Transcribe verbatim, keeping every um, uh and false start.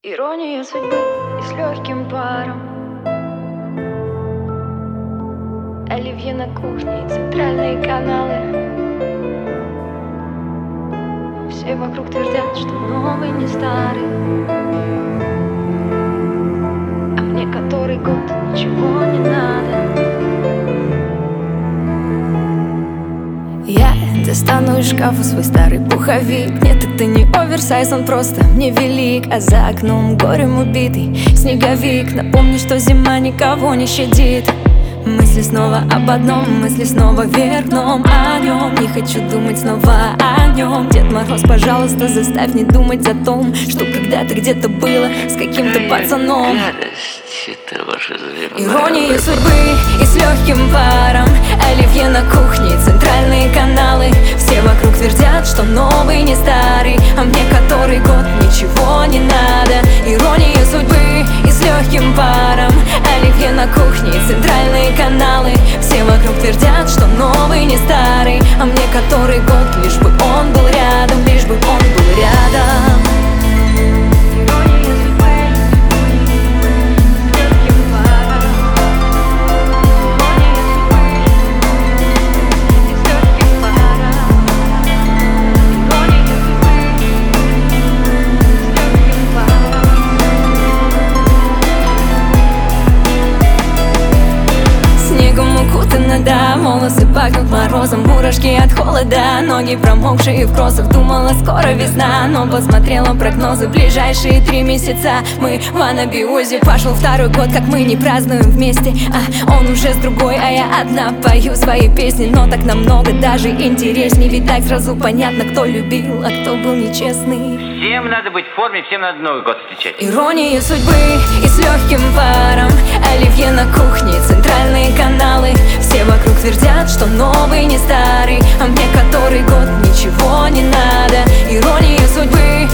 Ирония судьбы и с легким паром. Оливье на кухне и центральные каналы. Все вокруг твердят, что новый не старый, а мне который год ничего не надо. Я достану из шкафа свой старый пуховик. Нет, это не оверсайз, он просто мне велик. А за окном горем убитый снеговик. Напомню, что зима никого не щадит. Мысли снова об одном, мысли снова вверх дном о нем. Не хочу думать снова о нем. Дед Мороз, пожалуйста, заставь не думать о том, что когда-то где-то было с каким-то пацаном. Ирония судьбы и с легким паром. Оливье на кухне, центральные каналы. Все вокруг твердят, что новый не старый, а мне который год ничего не надо. Ирония судьбы и с легким паром. Оливье на кухне, центральные каналы. Все вокруг твердят, что новый не старый, а мне который год, лишь бы он был рядом, лишь бы он был рядом. Да, волосы пахнут морозом, мурашки от холода, ноги промокшие в кроссах. Думала, скоро весна, но посмотрела прогнозы. Ближайшие три месяца мы в анабиозе. Пошел второй год, как мы не празднуем вместе, а он уже с другой, а я одна пою свои песни. Но так намного даже интересней, ведь так сразу понятно, кто любил, а кто был нечестный. Всем надо быть в форме, всем надо Новый год встречать. Ирония судьбы и с легким паром. Оливье на кухне, центральные каналы. Все вокруг твердят, что новый не старый, а мне который год ничего не надо. Ирония судьбы